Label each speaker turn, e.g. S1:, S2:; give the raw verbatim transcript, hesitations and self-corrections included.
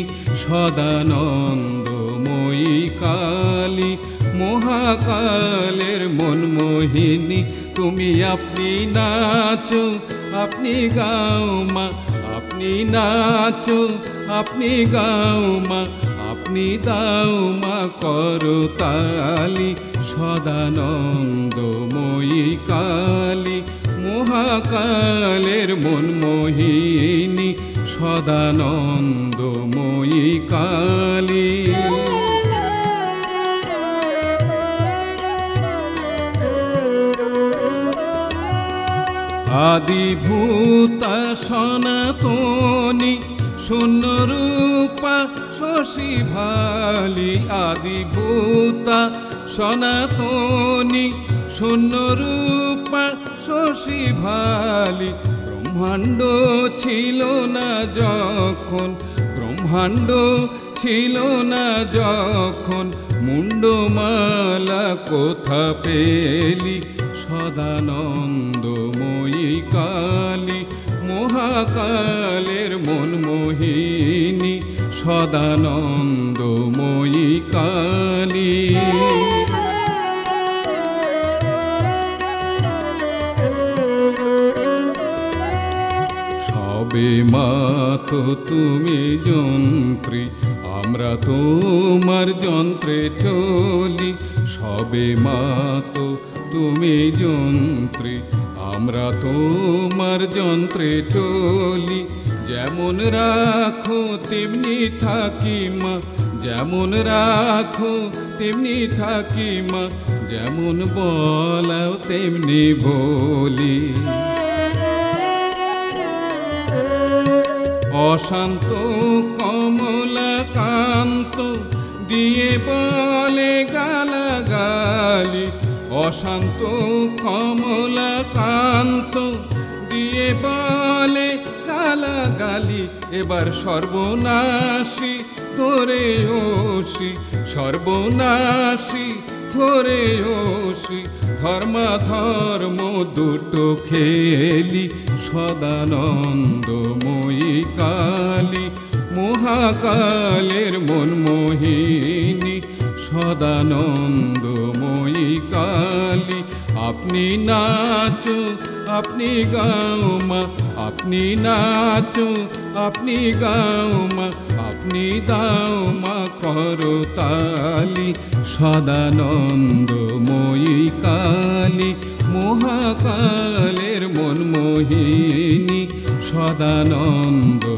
S1: সদানন্দময়ী কালী মহাকালের মনমোহিনী তুমি। আপনি নাচো আপনি গাও মা, আপনি নাচো আপনি গাও মা, আপনি দাও মা করতালি। সদানন্দময়ী কালী মহাকালের মনমোহিনী সদানন্দময়ী কালী। আদিভূতা সনাতনী শূন্যরূপা শশী ভালি। আদিভূতা সনাতনী শূন্যরূপা শশী ভালি। ব্রহ্মাণ্ড ছিল না যখন, ব্রহ্মাণ্ড ছিল না যখন, মুন্ডমালা কোথা পেলি। সদানন্দময়ী কালী মহাকালের মনমোহিনী সদানন্দময়ী কালী। সবে মাতো তুমি যন্ত্রী, আমরা তোমার যন্ত্রে চলি। সবে মাতো তুমি যন্ত্রী, আমরা তোমার যন্ত্রে চলি। যেমন রাখো তেমনি থাকি মা, যেমন রাখো তেমনি থাকি মা, যেমন বলাও তেমনি বলি। অশান্ত কমলাকান্ত দিয়ে বলে গালাগালি। অশান্ত কমলাকান্ত দিয়ে বলে গালাগালি। এবার সর্বনাশী ধরে ওসি, সর্বনাশী ধরে ওসি, ধর্মাধর্ম দুটো খেলি। সদানন্দময়ী কালী মহাকালের মনমোহিনী সদানন্দময়ী কালী। আপনি নাচো আপনি গাও মা, আপনি নাচো আপনি গাও মা, আপনি দাও মা করতালি। সদানন্দময়ী কালী মহাকালের মনমোহিনী সদানন্দ